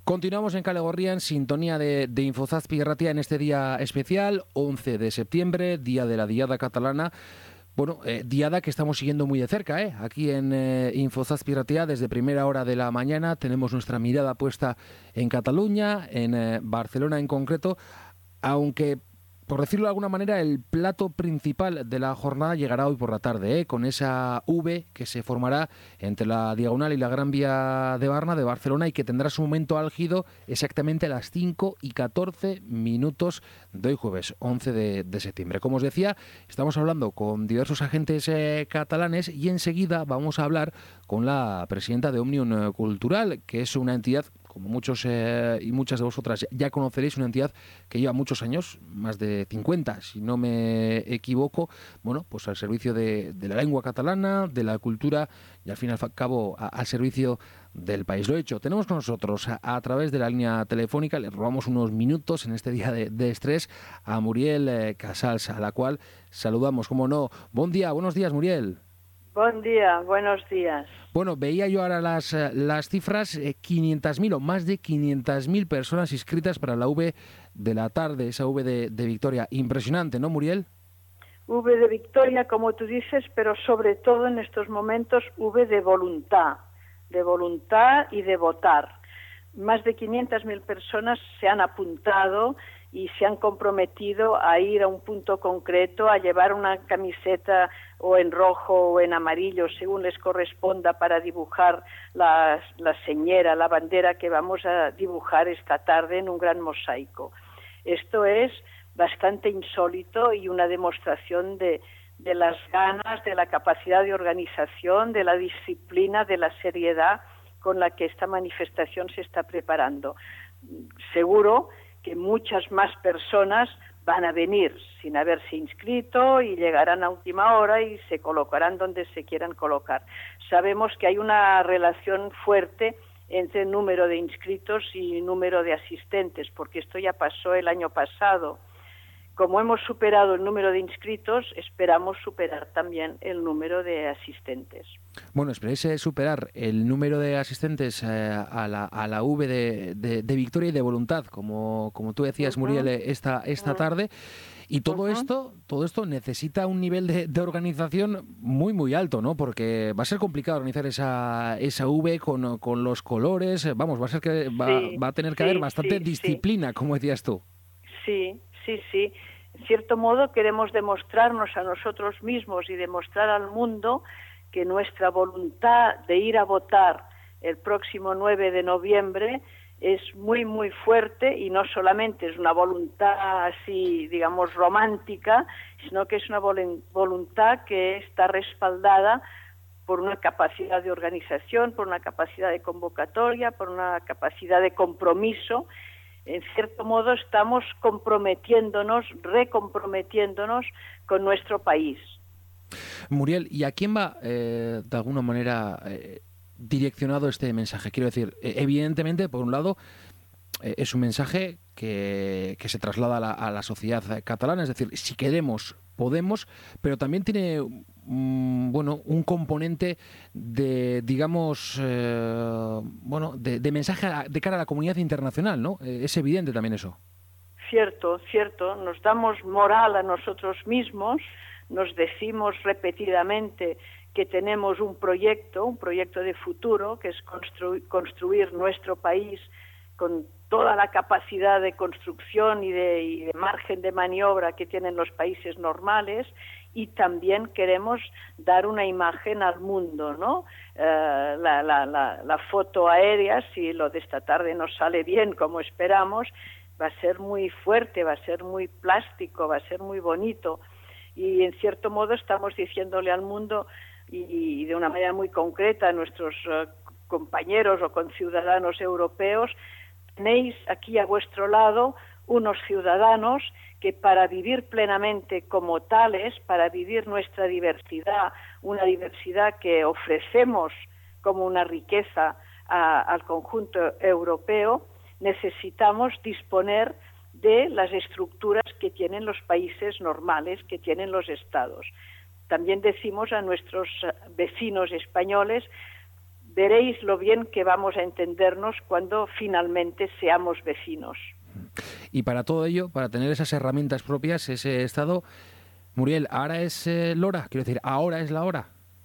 Continuamos en Kale Gorria, en sintonía de Infozazpi Ratia, en este día especial, 11 de septiembre, día de la Diada catalana. Bueno, diada que estamos siguiendo muy de cerca, aquí en Infozazpi Ratia, desde primera hora de la mañana. Tenemos nuestra mirada puesta en Cataluña, en Barcelona en concreto, aunque, por decirlo de alguna manera, el plato principal de la jornada llegará hoy por la tarde, con esa V que se formará entre la Diagonal y la Gran Vía de Barna de Barcelona y que tendrá su momento álgido exactamente a las 5:14 de hoy jueves 11 de septiembre. Como os decía, estamos hablando con diversos agentes catalanes y enseguida vamos a hablar con la presidenta de Òmnium Cultural, que es una entidad, como muchos y muchas de vosotras ya conoceréis, una entidad que lleva muchos años, más de 50, si no me equivoco, bueno, pues al servicio de la lengua catalana, de la cultura y al fin y al cabo al servicio del país. Lo hecho, tenemos con nosotros a través de la línea telefónica, le robamos unos minutos en este día de estrés a Muriel Casals, a la cual saludamos, como no. Buenos días, Muriel. Buen día, buenos días. Bueno, veía yo ahora las cifras, 500.000 o más de 500.000 personas inscritas para la V de la tarde, esa V de Victoria. Impresionante, ¿no, Muriel? V de Victoria, como tú dices, pero sobre todo en estos momentos V de voluntad y de votar. Más de 500.000 personas se han apuntado y se han comprometido a ir a un punto concreto, a llevar una camiseta o en rojo o en amarillo, según les corresponda, para dibujar la señera, la bandera que vamos a dibujar esta tarde en un gran mosaico. Esto es bastante insólito y una demostración de las ganas, de la capacidad de organización, de la disciplina, de la seriedad con la que esta manifestación se está preparando. Seguro que muchas más personas van a venir sin haberse inscrito y llegarán a última hora y se colocarán donde se quieran colocar. Sabemos que hay una relación fuerte entre el número de inscritos y número de asistentes, porque esto ya pasó el año pasado. Como hemos superado el número de inscritos, esperamos superar también el número de asistentes. Bueno, esperéis superar el número de asistentes a la V de Victoria y de voluntad, como tú decías, Muriel, esta tarde. Y todo esto necesita un nivel de organización muy, muy alto, ¿no? Porque va a ser complicado organizar esa V con los colores. Vamos, va a ser que va a tener que haber bastante disciplina, como decías tú. Sí. En cierto modo queremos demostrarnos a nosotros mismos y demostrar al mundo que nuestra voluntad de ir a votar el próximo 9 de noviembre es muy, muy fuerte y no solamente es una voluntad así, digamos, romántica, sino que es una voluntad que está respaldada por una capacidad de organización, por una capacidad de convocatoria, por una capacidad de compromiso. En cierto modo estamos recomprometiéndonos con nuestro país. Muriel, ¿y a quién va, de alguna manera, direccionado este mensaje? Quiero decir, evidentemente, por un lado, es un mensaje que se traslada a la sociedad catalana, es decir, si queremos, podemos, pero también tiene un componente de, digamos, de mensaje de cara a la comunidad internacional, ¿no? Es evidente también eso. Cierto, nos damos moral a nosotros mismos, nos decimos repetidamente que tenemos un proyecto de futuro, que es construir nuestro país con toda la capacidad de construcción y de margen de maniobra que tienen los países normales, y también queremos dar una imagen al mundo, ¿no? La foto aérea, si lo de esta tarde nos sale bien como esperamos, va a ser muy fuerte, va a ser muy plástico, va a ser muy bonito, y en cierto modo estamos diciéndole al mundo y de una manera muy concreta a nuestros compañeros o conciudadanos europeos: tenéis aquí a vuestro lado unos ciudadanos que, para vivir plenamente como tales, para vivir nuestra diversidad, una diversidad que ofrecemos como una riqueza al conjunto europeo, necesitamos disponer de las estructuras que tienen los países normales, que tienen los estados. También decimos a nuestros vecinos españoles: veréis lo bien que vamos a entendernos cuando finalmente seamos vecinos. Y para todo ello, para tener esas herramientas propias, ese Estado, Muriel, ¿ahora es l'hora? Quiero decir, ¿ahora es la hora?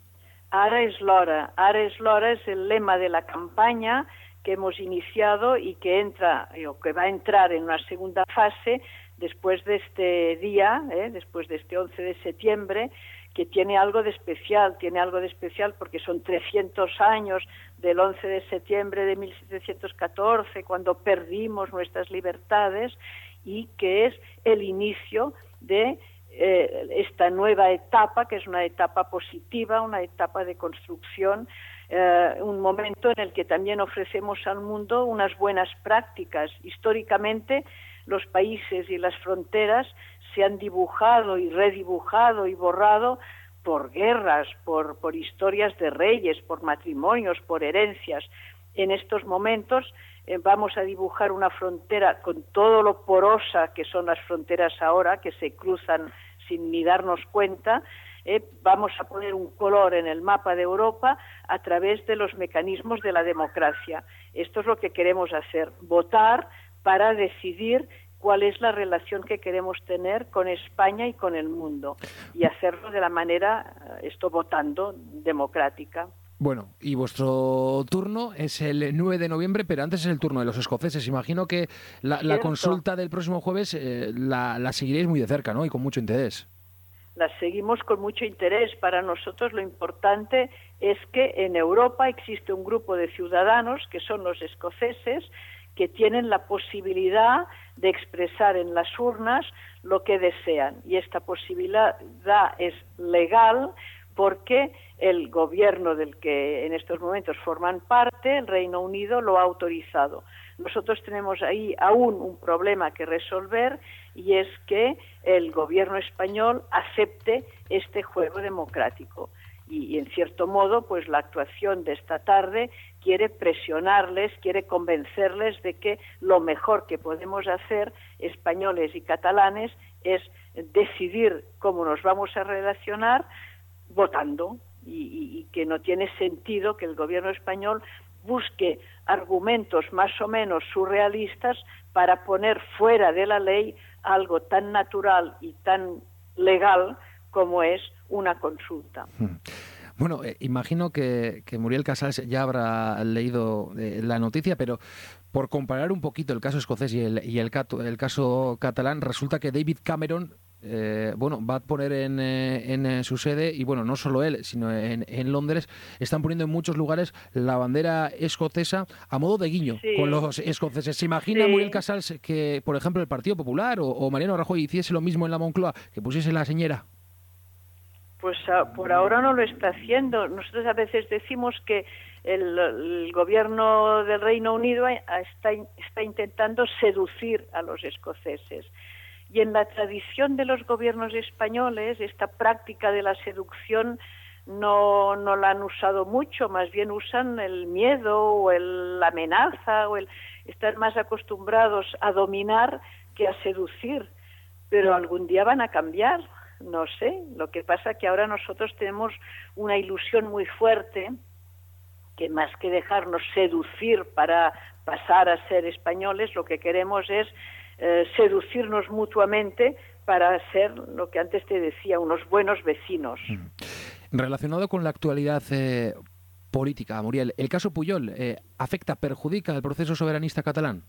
Ara es l'hora. Ara es l'hora es el lema de la campaña que hemos iniciado y que entra, o que va a entrar en una segunda fase después de este día, después de este 11 de septiembre, que tiene algo de especial porque son 300 años del 11 de septiembre de 1714, cuando perdimos nuestras libertades, y que es el inicio de esta nueva etapa, que es una etapa positiva, una etapa de construcción, un momento en el que también ofrecemos al mundo unas buenas prácticas. Históricamente, los países y las fronteras se han dibujado y redibujado y borrado por guerras, por historias de reyes, por matrimonios, por herencias. En estos momentos vamos a dibujar una frontera con todo lo porosa que son las fronteras ahora, que se cruzan sin ni darnos cuenta. Vamos a poner un color en el mapa de Europa a través de los mecanismos de la democracia. Esto es lo que queremos hacer, votar para decidir cuál es la relación que queremos tener con España y con el mundo, y hacerlo de la manera, votando, democrática. Bueno, y vuestro turno es el 9 de noviembre, pero antes es el turno de los escoceses. Imagino que la consulta del próximo jueves la seguiréis muy de cerca, ¿no? Y con mucho interés. La seguimos con mucho interés. Para nosotros lo importante es que en Europa existe un grupo de ciudadanos, que son los escoceses, que tienen la posibilidad de expresar en las urnas lo que desean. Y esta posibilidad es legal porque el gobierno del que en estos momentos forman parte, el Reino Unido, lo ha autorizado. Nosotros tenemos ahí aún un problema que resolver, y es que el gobierno español acepte este juego democrático. Y en cierto modo, pues la actuación de esta tarde quiere presionarles, quiere convencerles de que lo mejor que podemos hacer, españoles y catalanes, es decidir cómo nos vamos a relacionar votando, y que no tiene sentido que el gobierno español busque argumentos más o menos surrealistas para poner fuera de la ley algo tan natural y tan legal como es una consulta. Bueno, imagino que Muriel Casals ya habrá leído la noticia, pero por comparar un poquito el caso escocés y el caso catalán, resulta que David Cameron va a poner en su sede, y bueno, no solo él, sino en Londres, están poniendo en muchos lugares la bandera escocesa a modo de guiño con los escoceses. ¿Se imagina Muriel Casals que, por ejemplo, el Partido Popular o Mariano Rajoy hiciese lo mismo en la Moncloa, que pusiese la señera? Pues por ahora no lo está haciendo. Nosotros a veces decimos que el gobierno del Reino Unido está intentando seducir a los escoceses. Y en la tradición de los gobiernos españoles, esta práctica de la seducción no la han usado mucho, más bien usan el miedo o la amenaza, están más acostumbrados a dominar que a seducir. Pero algún día van a cambiar. No sé, lo que pasa es que ahora nosotros tenemos una ilusión muy fuerte, que más que dejarnos seducir para pasar a ser españoles, lo que queremos es seducirnos mutuamente para ser, lo que antes te decía, unos buenos vecinos. Relacionado con la actualidad política, Muriel, ¿el caso Pujol perjudica el proceso soberanista catalán?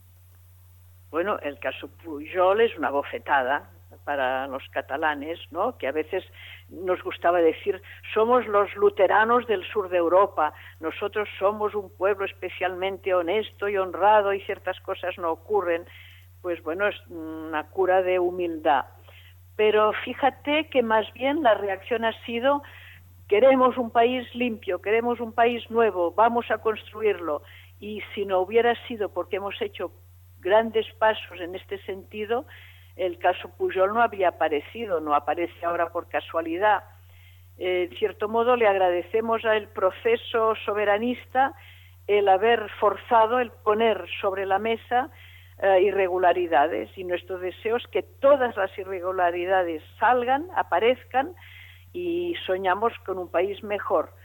Bueno, el caso Pujol es una bofetada para los catalanes, ¿no? Que a veces nos gustaba decir, somos los luteranos del sur de Europa, nosotros somos un pueblo especialmente honesto y honrado y ciertas cosas no ocurren. Pues bueno, es una cura de humildad. Pero fíjate que más bien la reacción ha sido, queremos un país limpio, queremos un país nuevo, vamos a construirlo. Y si no hubiera sido porque hemos hecho grandes pasos en este sentido, el caso Pujol no habría aparecido, no aparece ahora por casualidad. En cierto modo le agradecemos al proceso soberanista el haber forzado, el poner sobre la mesa irregularidades, y nuestro deseo es que todas las irregularidades salgan, aparezcan, y soñamos con un país mejor.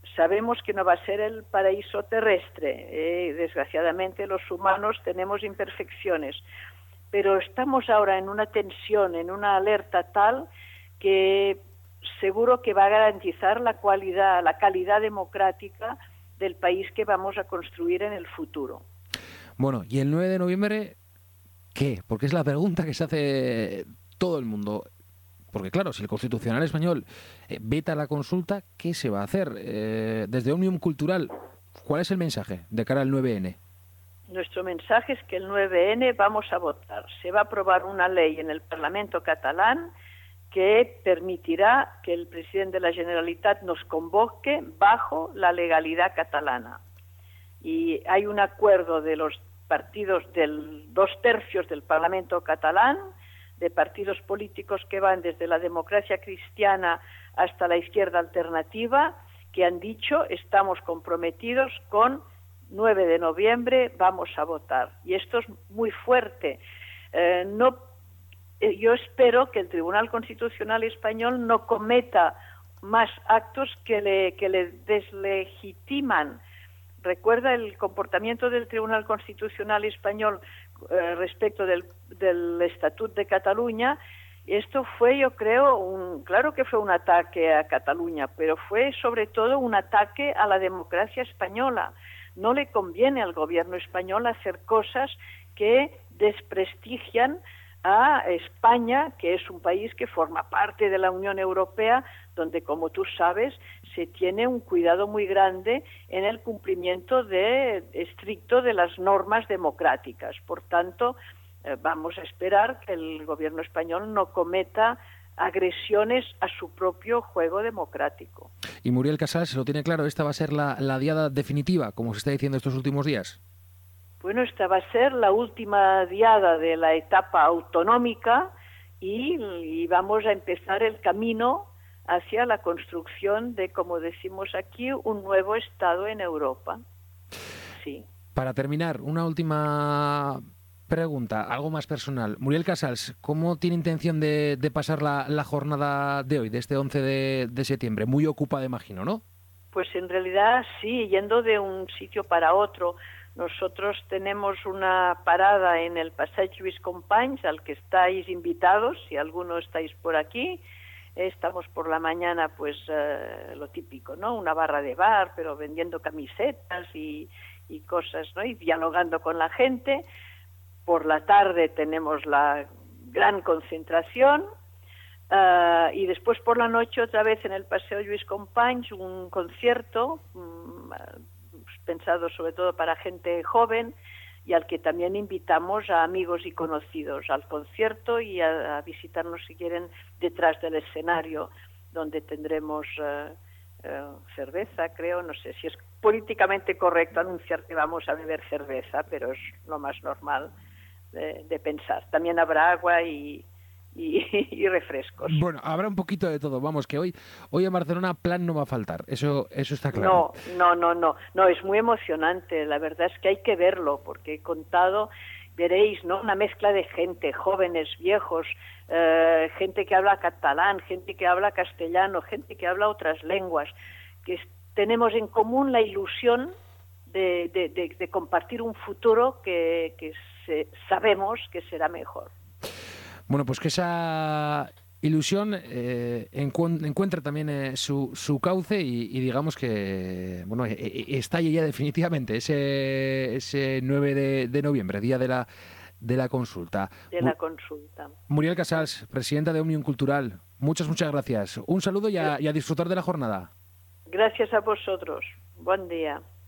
Sabemos que no va a ser el paraíso terrestre. Desgraciadamente los humanos tenemos imperfecciones, pero estamos ahora en una tensión, en una alerta tal que seguro que va a garantizar la calidad democrática del país que vamos a construir en el futuro. Bueno, ¿y el 9 de noviembre qué? Porque es la pregunta que se hace todo el mundo. Porque claro, si el Constitucional español veta la consulta, ¿qué se va a hacer? Desde Òmnium Cultural, ¿cuál es el mensaje de cara al 9N? Nuestro mensaje es que el 9N vamos a votar. Se va a aprobar una ley en el Parlamento catalán que permitirá que el presidente de la Generalitat nos convoque bajo la legalidad catalana. Y hay un acuerdo de los partidos del 2/3 del Parlamento catalán, de partidos políticos que van desde la democracia cristiana hasta la izquierda alternativa, que han dicho estamos comprometidos con 9 de noviembre, vamos a votar. Y esto es muy fuerte. Yo espero que el Tribunal Constitucional español no cometa más actos que le deslegitiman. Recuerda el comportamiento del Tribunal Constitucional español respecto del Estatut de Cataluña. Esto fue, yo creo, claro que fue un ataque a Cataluña, pero fue sobre todo un ataque a la democracia española. No le conviene al gobierno español hacer cosas que desprestigian a España, que es un país que forma parte de la Unión Europea, donde, como tú sabes, se tiene un cuidado muy grande en el cumplimiento estricto de las normas democráticas. Por tanto, vamos a esperar que el gobierno español no cometa agresiones a su propio juego democrático. Y Muriel Casals, ¿se lo tiene claro? ¿Esta va a ser la diada definitiva, como se está diciendo estos últimos días? Bueno, esta va a ser la última diada de la etapa autonómica y vamos a empezar el camino hacia la construcción de, como decimos aquí, un nuevo Estado en Europa. Sí. Para terminar, una última pregunta, algo más personal. Muriel Casals, ¿cómo tiene intención de pasar la jornada de hoy, de este 11 de septiembre? Muy ocupada, imagino, ¿no? Pues en realidad sí, yendo de un sitio para otro. Nosotros tenemos una parada en el Passeig Lluís Companys, al que estáis invitados, si alguno estáis por aquí. Estamos por la mañana, pues lo típico, ¿no? Una barra de bar, pero vendiendo camisetas y cosas, ¿no? Y dialogando con la gente. Por la tarde tenemos la gran concentración y después por la noche otra vez en el Paseo Lluís Companys un concierto pensado sobre todo para gente joven y al que también invitamos a amigos y conocidos al concierto y a visitarnos si quieren detrás del escenario, donde tendremos cerveza, creo, no sé si es políticamente correcto anunciar que vamos a beber cerveza, pero es lo más normal de pensar. También habrá agua y refrescos. Bueno, habrá un poquito de todo. Vamos, que hoy en Barcelona plan no va a faltar. Eso está claro. No, es muy emocionante. La verdad es que hay que verlo, porque he contado, veréis, ¿no? Una mezcla de gente, jóvenes, viejos, gente que habla catalán, gente que habla castellano, gente que habla otras lenguas, que tenemos en común la ilusión de compartir un futuro que sabemos que será mejor. Bueno, pues que esa ilusión encuentra también su cauce y digamos que bueno estalle ya definitivamente ese 9 de noviembre, día de la consulta. De la consulta. Muriel Casals, presidenta de Òmnium Cultural, muchas gracias. Un saludo y a disfrutar de la jornada. Gracias a vosotros. Buen día.